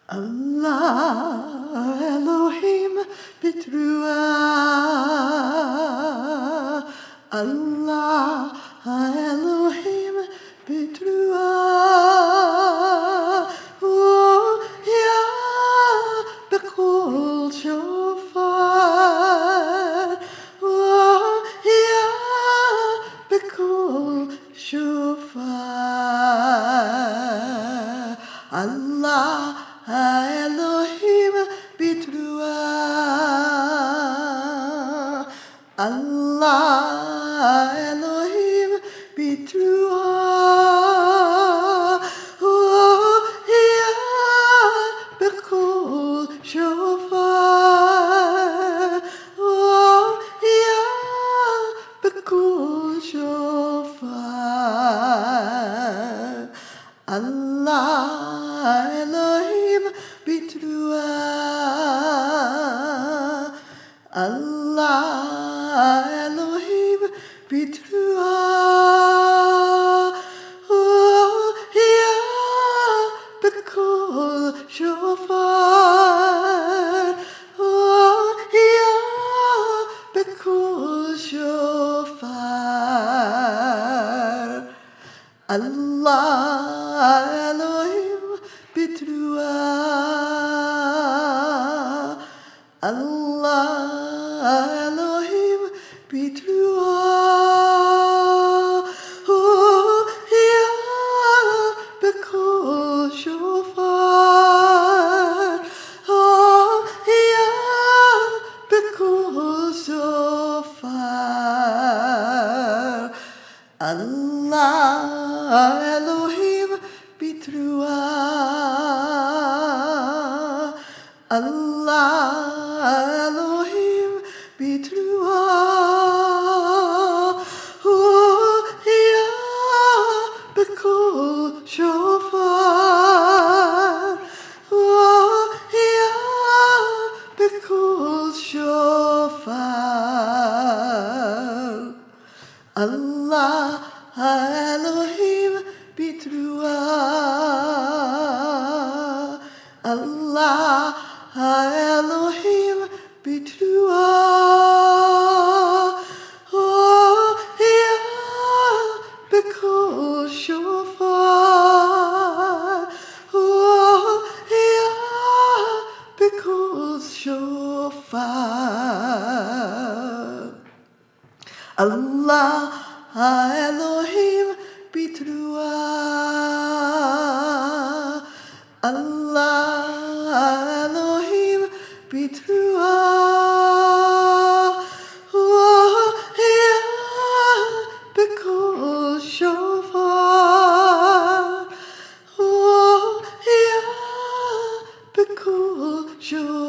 Allah Elohim Betruah. Allah Elohim Betruah. Oh, yeah, Bekol Shofar. Oh, yeah, Bekol Shofar. Allah Elohim Betruah. Allah Elohim Betruah. Oh, yeah, Bekol Shofar. Oh, yeah, Bekol Shofar. Allah Elohim Betruah. Allah Elohim Betruah. Oh, yeah, Bekol Shofar. Oh, yeah, Bekol Shofar. Allah Elohim Betruah. Allah Elohim Betruah. Oh, yeah, Bekol Shofar. Oh, yeah, Bekol Shofar. Allah Elohim Betruah. Allah Elohim Betruah. Oh, yeah, Bekol Shofar. Oh, yeah, Bekol Shofar. Allah Elohim Betruah. Allah Elohim Betruah. Oh, yeah, Bekol Shofar. Oh, yeah, Bekol Shofar. Allah Elohim Betruah. Allah Elohim Betruah. Oh, yeah, Bekol Shofar. Oh, yeah, Bekol Shofar.